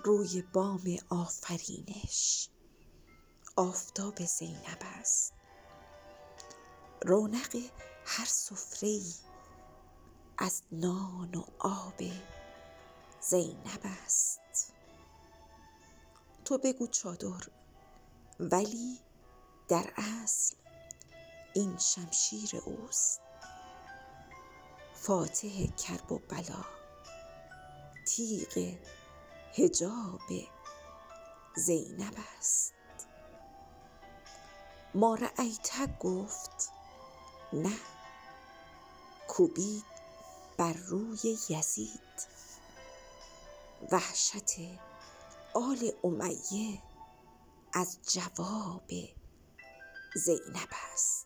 روی بام آفرینش آفتاب زینب است. رونق هر سفره‌ای از نان و آب زینب است. تو بگو چادر، ولی در اصل این شمشیر اوست. فاتح کرب و بلا، تیغ حجاب زینب است. ما رأیت گفت نه، کوبید بر روی یزید. وحشت آل امیه از جواب زینب است.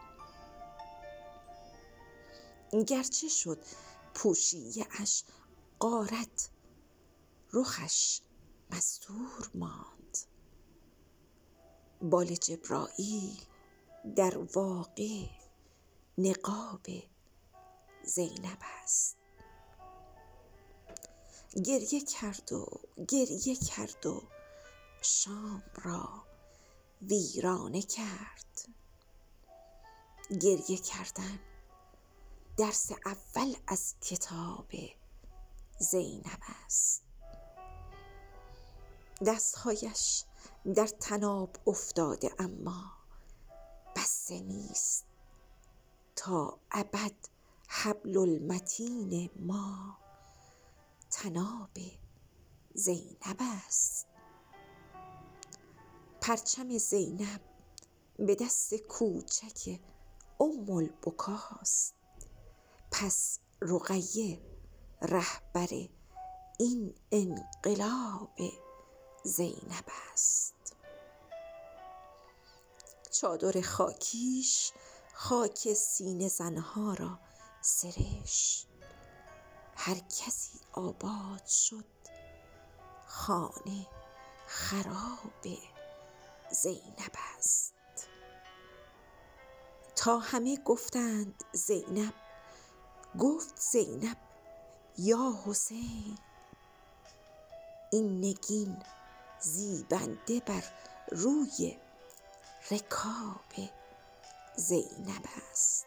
گرچه شد پوشیه اش غارت، رخش مستور ماند. بال جبرائیل در واقع نقاب زینب است. گریه کرد و شام را ویرانه کرد. گریه کردن درس اول از کتاب زینب است. دستهایش در طناب افتاده، اما بسته نیست. تا ابد حبل المتین ما طناب زینب است. پرچم زینب به دست کوچک ام البکاست. پس رقیه رهبر این انقلاب زینب است. چادر خاکیش خاک سینه زنها را سرشت. هر کسی آباد شد، خانه خراب زینب است. تا همه گفتند زینب، گفت زینب یا حسین. این نگین زیبنده بر روی رکاب زینب است.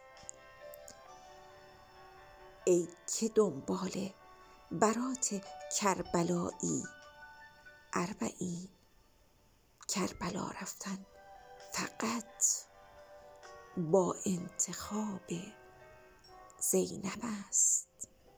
ای که دنبال برات کربلایی، اربعین کربلا رفتن فقط با انتخاب زینب است.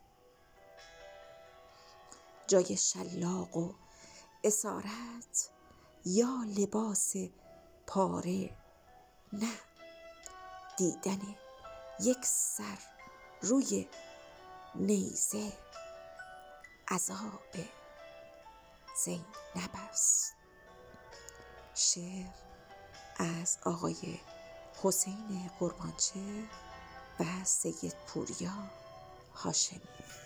جای شلاق و اسارت یا لباس پاره نه، دیدن یک سر روی نیزه عذاب زینب است. شعر از آقای حسین قربانچه و سید پوریا هاشمی.